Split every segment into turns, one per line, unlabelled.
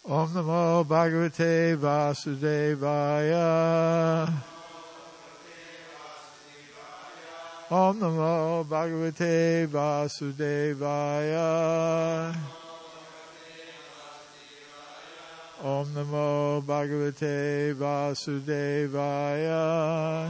Om Namo Bhagavate Vasudevaya. Om Namo Bhagavate Vasudevaya. Om Namo Bhagavate Vasudevaya.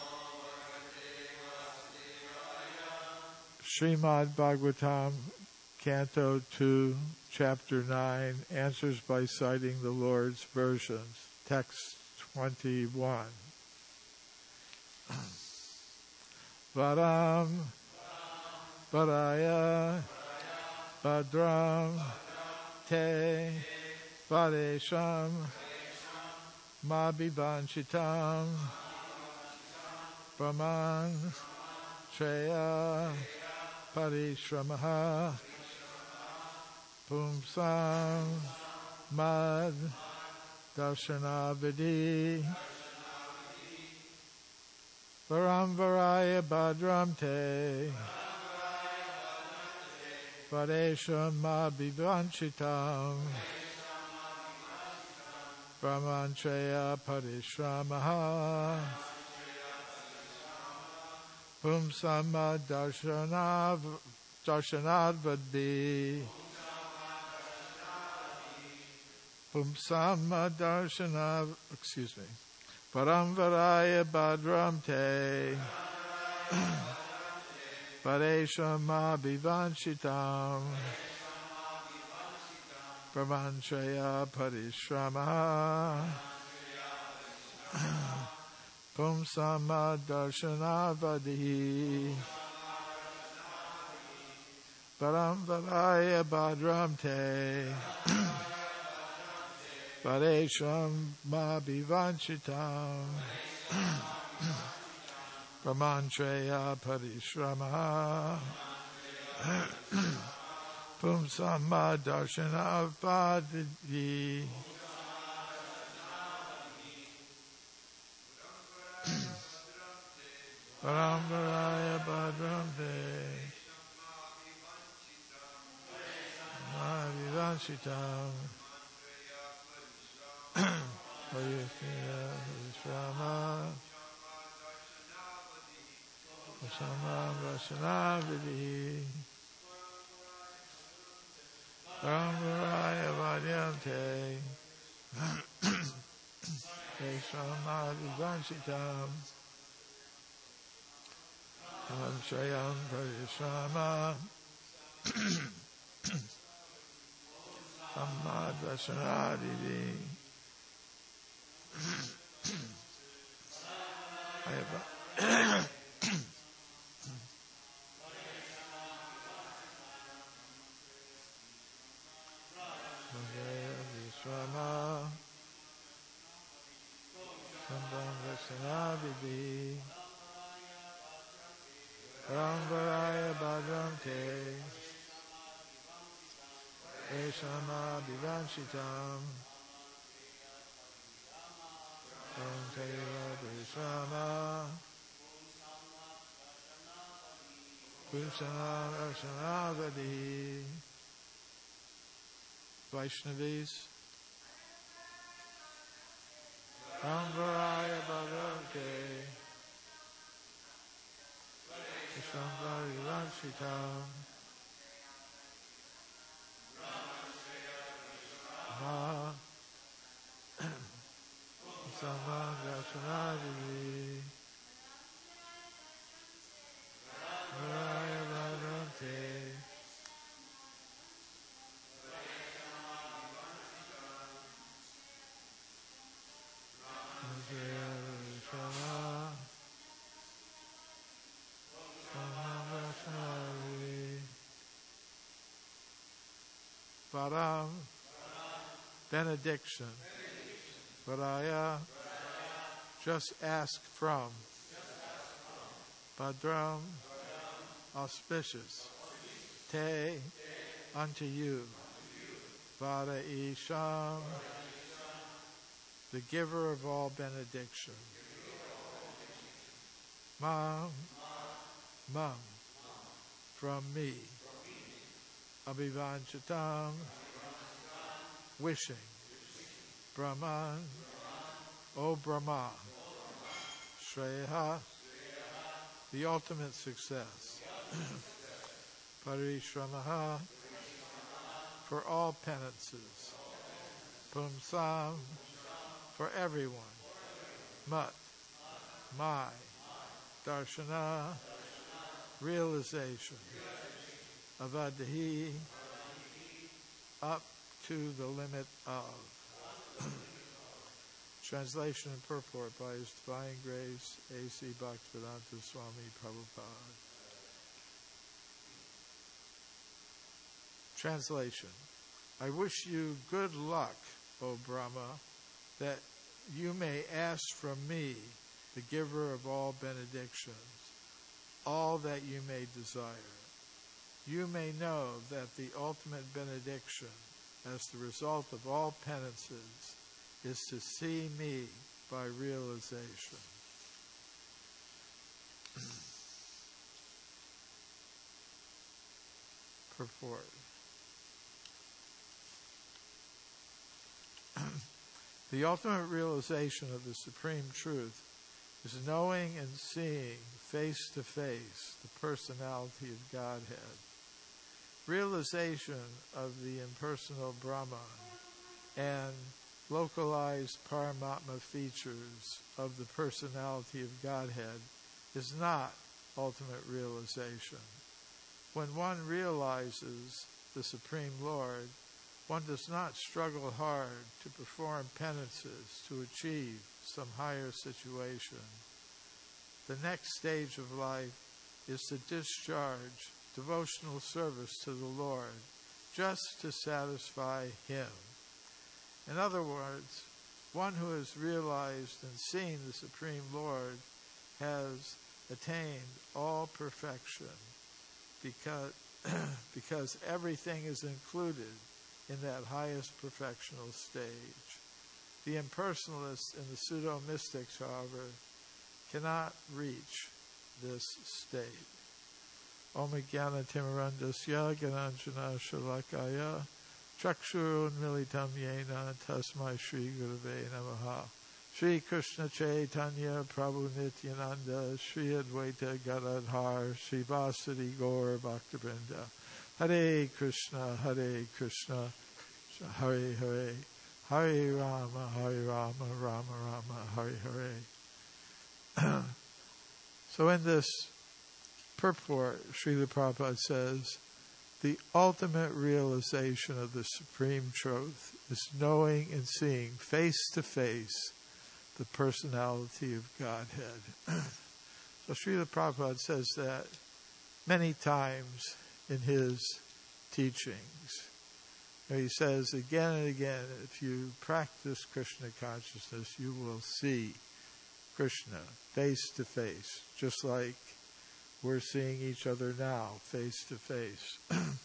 Srimad Bhagavatam, Canto 2, Chapter 9, answers by citing the Lord's versions. Text 21. Varam, Varaya, Badram, Te, Vadesham, Mabhivanchitam, Brahman, Treya, Parishramaha, Pumsam, Mad, Darshanavidi, Varam Varaya Badram Te, Vadesham Mabhivanchitam, Brahmantraya Parishramaha, Pumsama Darshanavadi, Pumsama Paramvaraya Badram Te, Padeshama Bhivanchitam, Brahmantraya Parishramaha, Pumsama Darshanavadi, Paramvaraya Badram Te, Padesham Mabhivanchitam, Brahmantraya Parishramaha, Pumsama Darshanavadi, Paramvaraya Badram Te, Mabhivanchitam, Parishrama, Sama Vasanavidi, Paramvaraya Badram Te, Mabhivanchitam, Shayam Parishrama, Samad Vasanadidi, Vishrama, Samad Vasanadidi, Paramvaraya Badram Te, Eshama Bhivanchitam, Paramtaya Vishrama, Pumsana Vasanavadi. Vaishnavis, Paramvaraya Badram Te, Shambhari Vanshitam, Ma, Samagachanadi, Varaya Badram Te, Shama, Samagachanadi, Param, benediction. Varaya, just ask from. Badram, auspicious. Te, unto you. Vada Isham, the giver of all benediction. Mam, from me. Abhivanchatam, wishing. Brahman, O Brahma, Shreya, the ultimate success, Parishramaha, for all penances, Pumsam, for everyone, Mat, my, Darshana, realization, Avadhi, up to the limit of. Translation and purport by His Divine Grace, A.C. Bhaktivedanta Swami Prabhupada. Translation. I wish you good luck, O Brahma, that you may ask from me, the giver of all benedictions, all that you may desire. You may know that the ultimate benediction, as the result of all penances, is to see me by realization. Purport. The ultimate realization of the Supreme Truth is knowing and seeing face to face the personality of Godhead. Realization of the impersonal Brahman and localized Paramatma features of the personality of Godhead is not ultimate realization. When one realizes the Supreme Lord, one does not struggle hard to perform penances to achieve some higher situation. The next stage of life is to discharge devotional service to the Lord just to satisfy Him. In other words, one who has realized and seen the Supreme Lord has attained all perfection because everything is included in that highest perfectional stage. The impersonalists and the pseudo-mystics, however, cannot reach this state. Om Jnana Timirandasya Gyananjana Shalakaya Chakshurun Militam Yena Tasmai Shri Gurave Namaha. Shri Krishna Chaitanya Prabhu Nityananda Shri Advaita Gadadhar Shri Vasudeva Gaur Bhaktivinoda. Hare Krishna, Hare Hare, Hare Rama, Rama Rama, Hare Hare. So in this purport, Srila Prabhupada says, the ultimate realization of the Supreme Truth is knowing and seeing face to face the personality of Godhead. So Srila Prabhupada says that many times in his teachings. He says again and again, if you practice Krishna consciousness, you will see Krishna face to face, just like we're seeing each other now, face to face.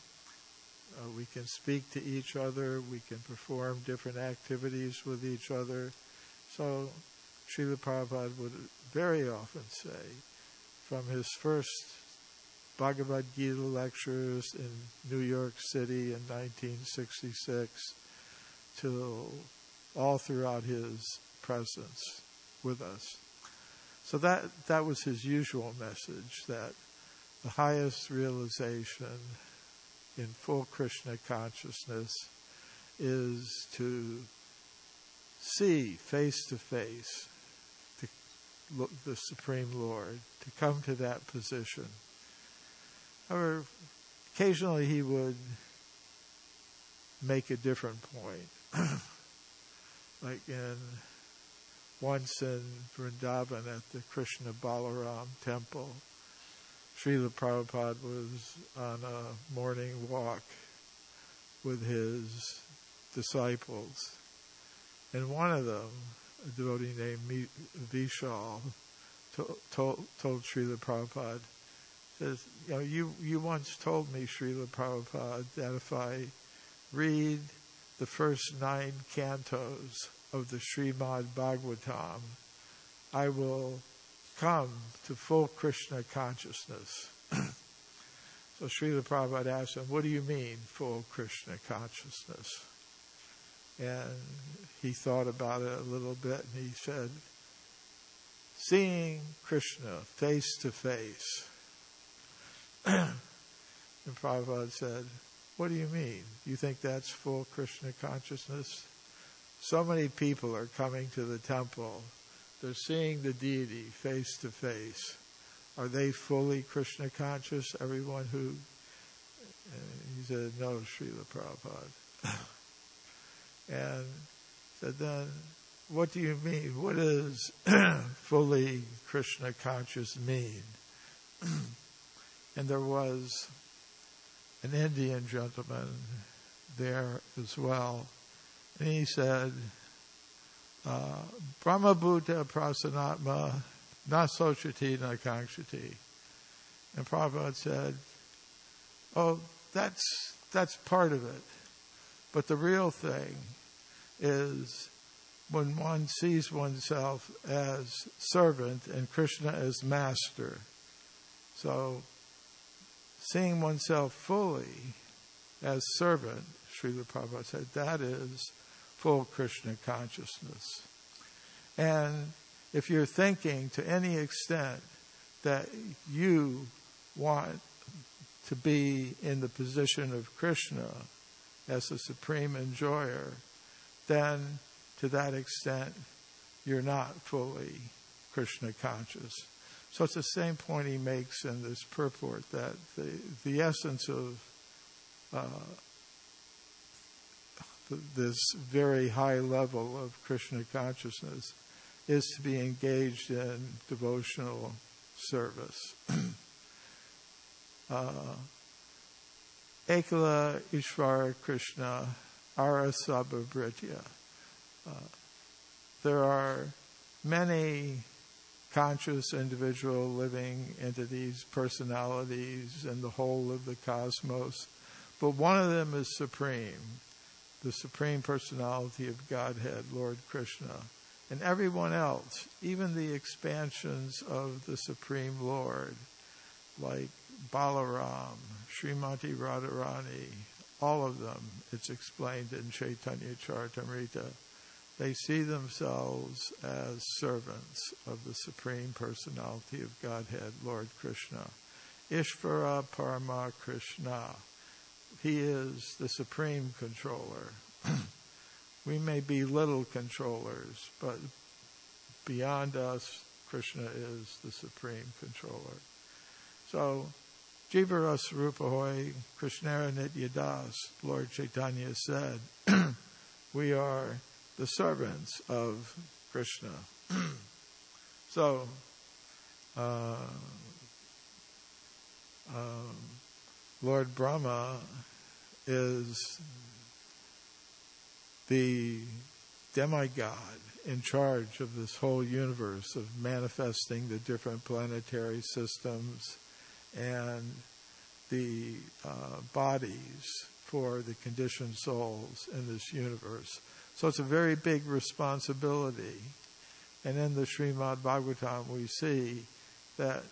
We can speak to each other, we can perform different activities with each other. So Srila Prabhupada would very often say, from his first Bhagavad Gita lectures in New York City in 1966 till all throughout his presence with us. So that was his usual message, that the highest realization in full Krishna consciousness is to see face to face the Supreme Lord, to come to that position. However, occasionally he would make a different point. Like once in Vrindavan at the Krishna Balaram temple, Srila Prabhupada was on a morning walk with his disciples. And one of them, a devotee named Vishal, told Srila Prabhupada, says, you once told me, Srila Prabhupada, that if I read the first 9 cantos of the Srimad Bhagavatam, I will come to full Krishna consciousness. So Srila Prabhupada asked him, what do you mean, full Krishna consciousness? And he thought about it a little bit, and he said, seeing Krishna face to face. And Prabhupada said, what do you mean? You think that's full Krishna consciousness? So many people are coming to the temple. They're seeing the deity face to face. Are they fully Krishna conscious? Everyone who... he said, no, Srila Prabhupada. And said, then, what do you mean? What does fully Krishna conscious mean? And there was an Indian gentleman there as well. And he said, Brahma Bhuta Prasanatma na sochati na kankshati. And Prabhupada said, oh, that's part of it. But the real thing is when one sees oneself as servant and Krishna as master. So seeing oneself fully as servant, Srila Prabhupada said, that is full Krishna consciousness. And if you're thinking to any extent that you want to be in the position of Krishna as the supreme enjoyer, then to that extent you're not fully Krishna conscious. So it's the same point he makes in this purport, that the essence of this very high level of Krishna consciousness is to be engaged in devotional service. Ekala Ishvara Krishna Arasabhabritya. There are many conscious individual living entities, personalities in the whole of the cosmos, but one of them is supreme, the Supreme Personality of Godhead, Lord Krishna. And everyone else, even the expansions of the Supreme Lord, like Balaram, Srimati Radharani, all of them, it's explained in Chaitanya Charitamrita, they see themselves as servants of the Supreme Personality of Godhead, Lord Krishna. Ishvara Parama Krishna. He is the Supreme Controller. We may be little controllers, but beyond us, Krishna is the Supreme Controller. So, Jivaras Rupahoy Krishnara Nityadas, Lord Chaitanya said, we are the servants of Krishna. So, Lord Brahma is the demigod in charge of this whole universe, of manifesting the different planetary systems and the bodies for the conditioned souls in this universe. So it's a very big responsibility. And in the Srimad Bhagavatam we see that,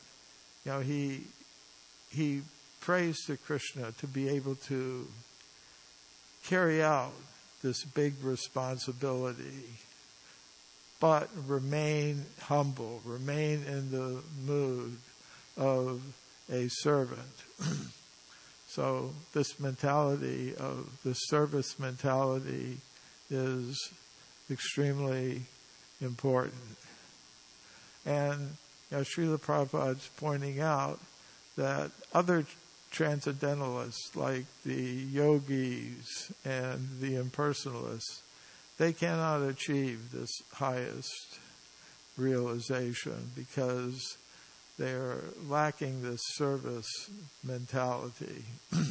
he prays to Krishna to be able to carry out this big responsibility, but remain humble, remain in the mood of a servant. So this mentality of the service mentality is extremely important. And Srila Prabhupada's pointing out that other transcendentalists like the yogis and the impersonalists, they cannot achieve this highest realization because they are lacking this service mentality.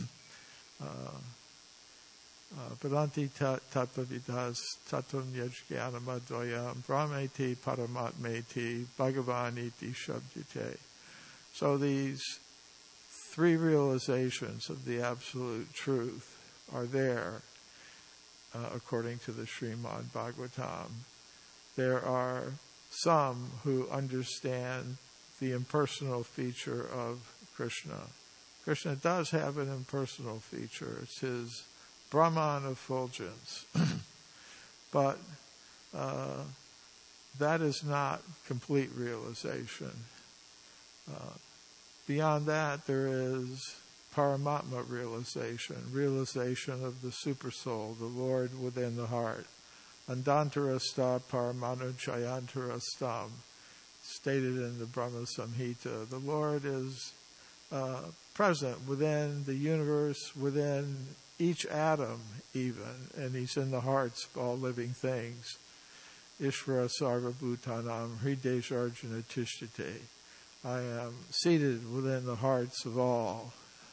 Padanti tattvavidas tatum yajnanamadvayam brahmeti paramatmeti bhagavaniti shabdite. So these three realizations of the absolute truth are there, according to the Srimad Bhagavatam. There are some who understand the impersonal feature of Krishna. Krishna does have an impersonal feature. It's his Brahman effulgence. But that is not complete realization. Beyond that, there is Paramatma realization of the Supersoul, the Lord within the heart. Andantarasta Paramanujayantarastam, stated in the Brahma Samhita. The Lord is present within the universe, within each atom even, and He's in the hearts of all living things. Ishvara Sarva Bhutanam Hridejarjuna Tishtite. I am seated within the hearts of all.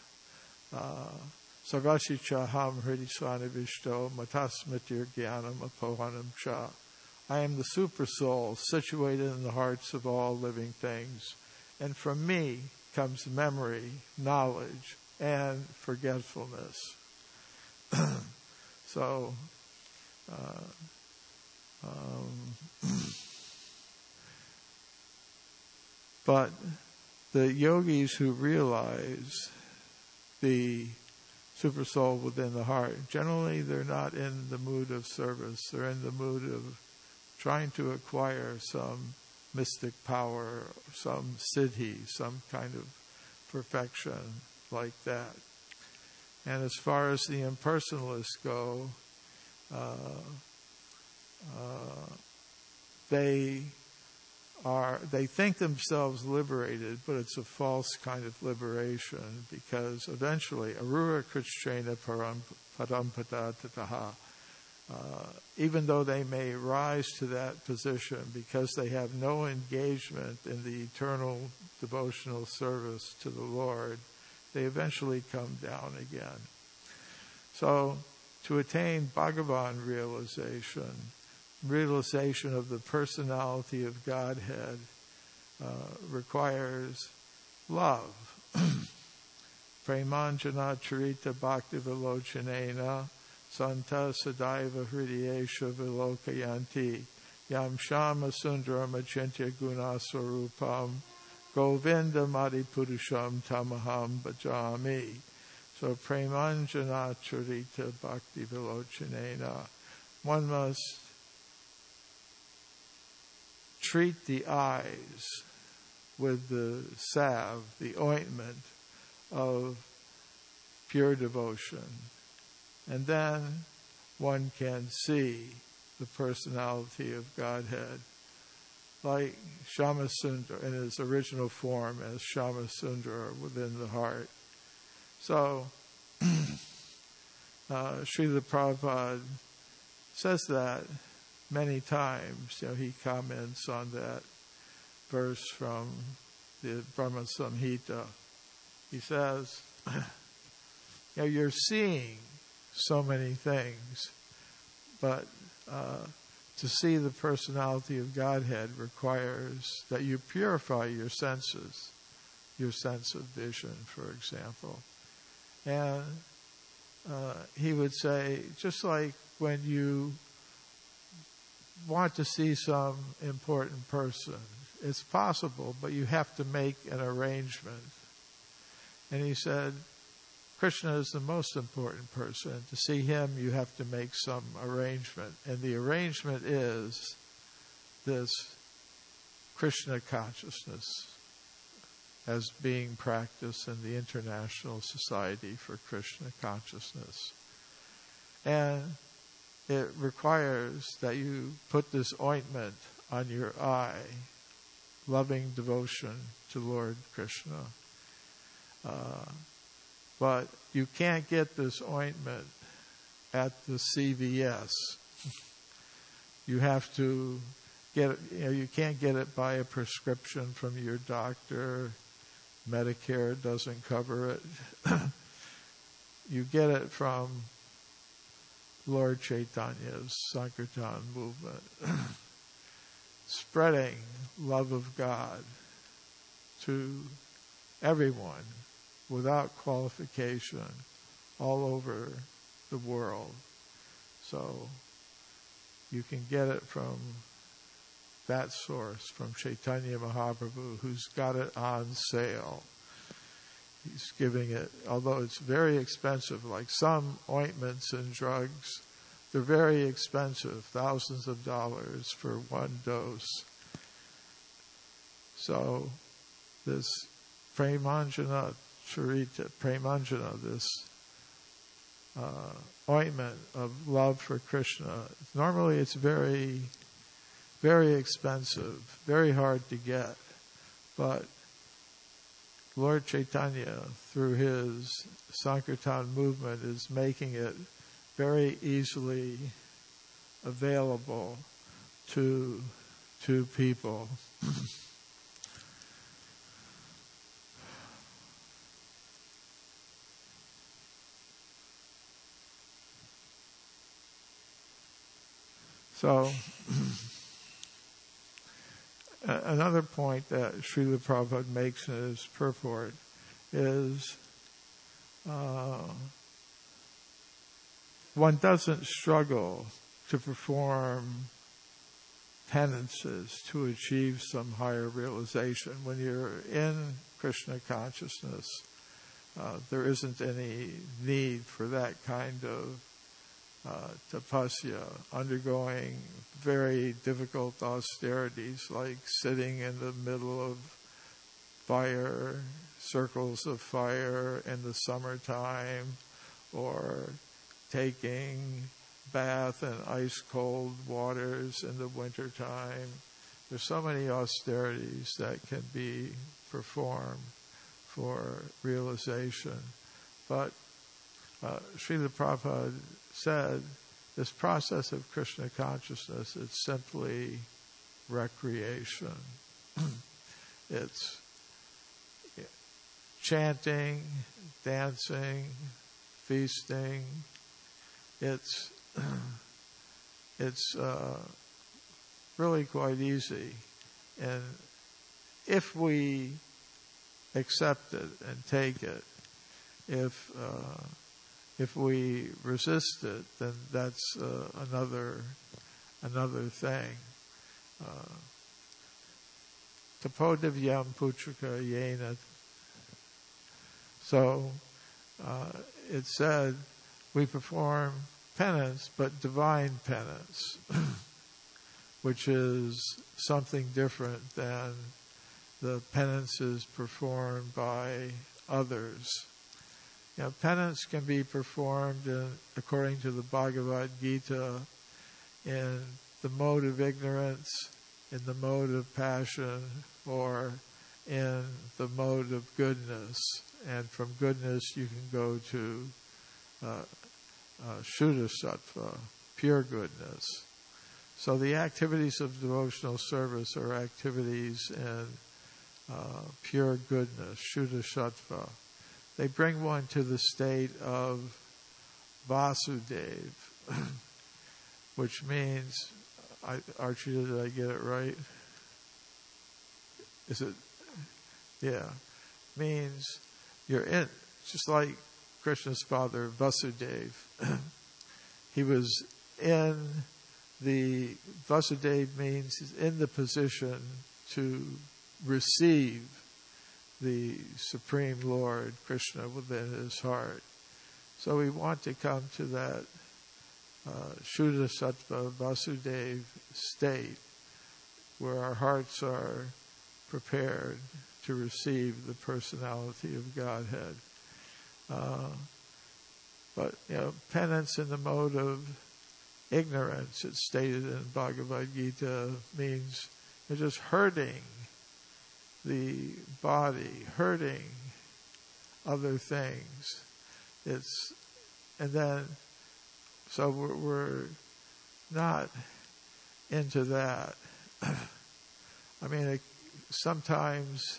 Sarvashichaham Hridisvanavishto Matasmitir Gyanam Apohanam Cha. I am the Super Soul situated in the hearts of all living things. And from me comes memory, knowledge, and forgetfulness. But the yogis who realize the Super Soul within the heart, generally they're not in the mood of service. They're in the mood of trying to acquire some mystic power, some siddhi, some kind of perfection like that. And as far as the impersonalists go, they think themselves liberated, but it's a false kind of liberation, because eventually arura krishna parampada tataha, even though they may rise to that position, because they have no engagement in the eternal devotional service to the Lord, they eventually come down again. So to attain Bhagavan realization of the personality of Godhead requires love. Premanjana charita bhakti vilochanena santa sadaiva hridiyesha vilokayanti yam shama sundaram achintya guna swarupam govinda madhipurusham tamaham bhajami. So premanjana charita bhakti vilochanena, one must treat the eyes with the salve, the ointment of pure devotion. And then one can see the personality of Godhead, like Shamasundara in his original form as Shamasundara within the heart. So, Srila Prabhupada says that many times. He comments on that verse from the Brahma Samhita. He says, you're seeing so many things, but to see the personality of Godhead requires that you purify your senses, your sense of vision, for example. And he would say, just like when you want to see some important person, it's possible, but you have to make an arrangement. And he said, Krishna is the most important person. To see him, you have to make some arrangement. And the arrangement is this Krishna consciousness as being practiced in the International Society for Krishna Consciousness. And it requires that you put this ointment on your eye, loving devotion to Lord Krishna. But you can't get this ointment at the CVS. You have to get it, you can't get it by a prescription from your doctor. Medicare doesn't cover it. You get it from Lord Chaitanya's Sankirtan movement, spreading love of God to everyone without qualification all over the world. So you can get it from that source, from Chaitanya Mahaprabhu, who's got it on sale. He's giving it, although it's very expensive, like some ointments and drugs, they're very expensive, thousands of dollars for one dose. So this Premanjana Charita, Premanjana, this ointment of love for Krishna, normally it's very, very expensive, very hard to get. But Lord Chaitanya, through his Sankirtan movement, is making it very easily available to people. So, another point that Srila Prabhupada makes in his purport is one doesn't struggle to perform penances to achieve some higher realization. When you're in Krishna consciousness, there isn't any need for that kind of tapasya, undergoing very difficult austerities like sitting in the middle of fire, circles of fire in the summertime, or taking bath in ice-cold waters in the wintertime. There's so many austerities that can be performed for realization. But Srila Prabhupada said this process of Krishna consciousness is simply recreation. It's chanting, dancing, feasting. It's really quite easy. And if we accept it and take it, if we resist it, then that's another thing. Tapodivyam putrika yena. So it said we perform penance, but divine penance, which is something different than the penances performed by others. Penance can be performed according to the Bhagavad Gita in the mode of ignorance, in the mode of passion, or in the mode of goodness. And from goodness you can go to Shuddha Sattva, pure goodness. So the activities of devotional service are activities in pure goodness, Shuddha Sattva. They bring one to the state of Vasudeva, which means, Archie, did I get it right? Is it? Yeah. Means you're in, just like Krishna's father, Vasudeva. He was in the, Vasudeva means he's in the position to receive the Supreme Lord, Krishna, within his heart. So we want to come to that Shuddha Sattva Vasudeva state where our hearts are prepared to receive the personality of Godhead. But, penance in the mode of ignorance, it's stated in Bhagavad Gita, means you're just hurting the body, hurting other things. So we're not into that. I mean, sometimes,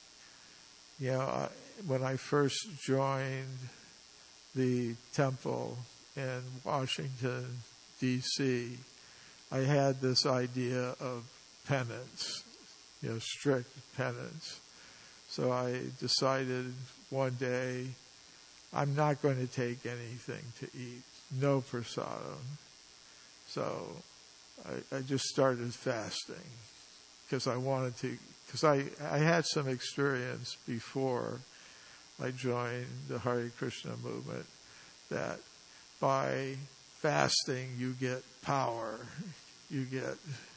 when I first joined the temple in Washington, D.C., I had this idea of penance, strict penance. So I decided one day I'm not going to take anything to eat, no prasadam. So I just started fasting because I wanted to, because I had some experience before I joined the Hare Krishna movement that by fasting, you get power, you get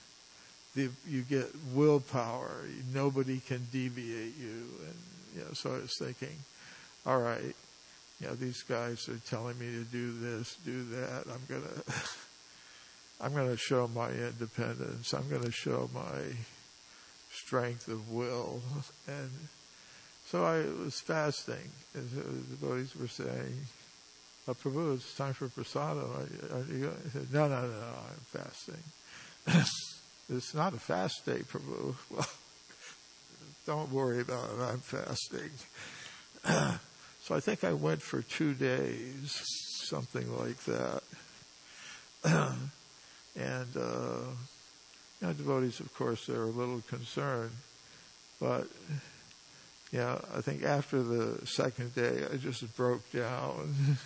willpower. Nobody can deviate you. And so I was thinking, all right, these guys are telling me to do this, do that. I'm gonna show my independence. I'm gonna show my strength of will. And so I was fasting, as the devotees were saying, Prabhu, it's time for prasadam. I said, no, I'm fasting. It's not a fast day, Prabhu. Well, don't worry about it, I'm fasting. So I think I went for 2 days, something like that. And, devotees, of course, they're a little concerned. But, I think after the second day, I just broke down.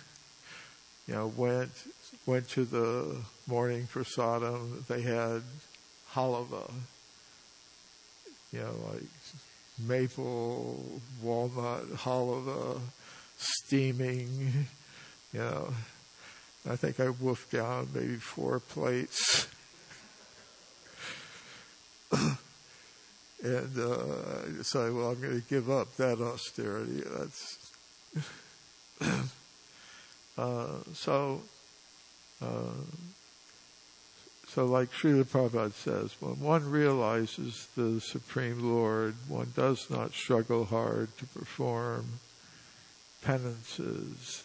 Went to the morning prasadam. They had halava, like maple, walnut halava, steaming, I think I wolfed down maybe 4 plates. And I decided, well, I'm going to give up that austerity. So like Srila Prabhupada says, when one realizes the Supreme Lord, one does not struggle hard to perform penances.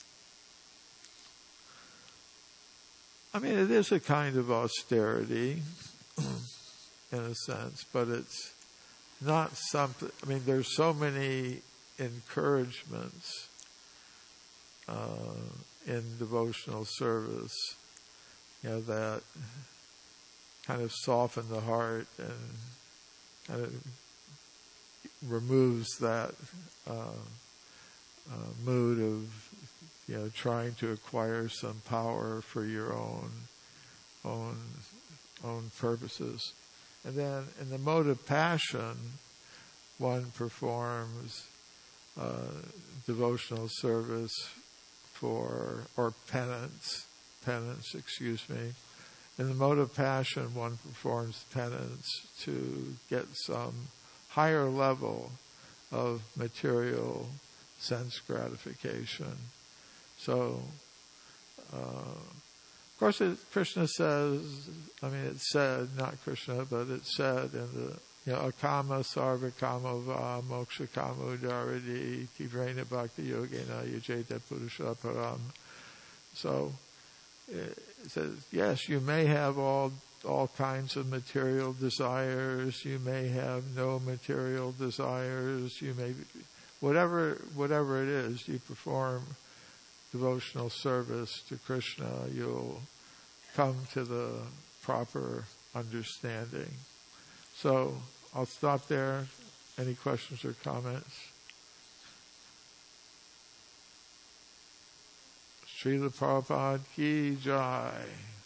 I mean, it is a kind of austerity, in a sense, but it's not something. I mean, there's so many encouragements in devotional service, that kind of soften the heart and kind of removes that mood of trying to acquire some power for your own purposes. And then in the mode of passion, one performs devotional service or penance, In the mode of passion, one performs penance to get some higher level of material sense gratification. So, of course, Krishna says, it's said, not Krishna, but it's said in the, akama sarva kama va moksha kama udaradi tivrena bhakti yogena yajeta purusha param. So, it says, yes, you may have all kinds of material desires. You may have no material desires. You may, whatever it is, you perform devotional service to Krishna, you'll come to the proper understanding. So I'll stop there. Any questions or comments? Srila Prabhupada ki jai.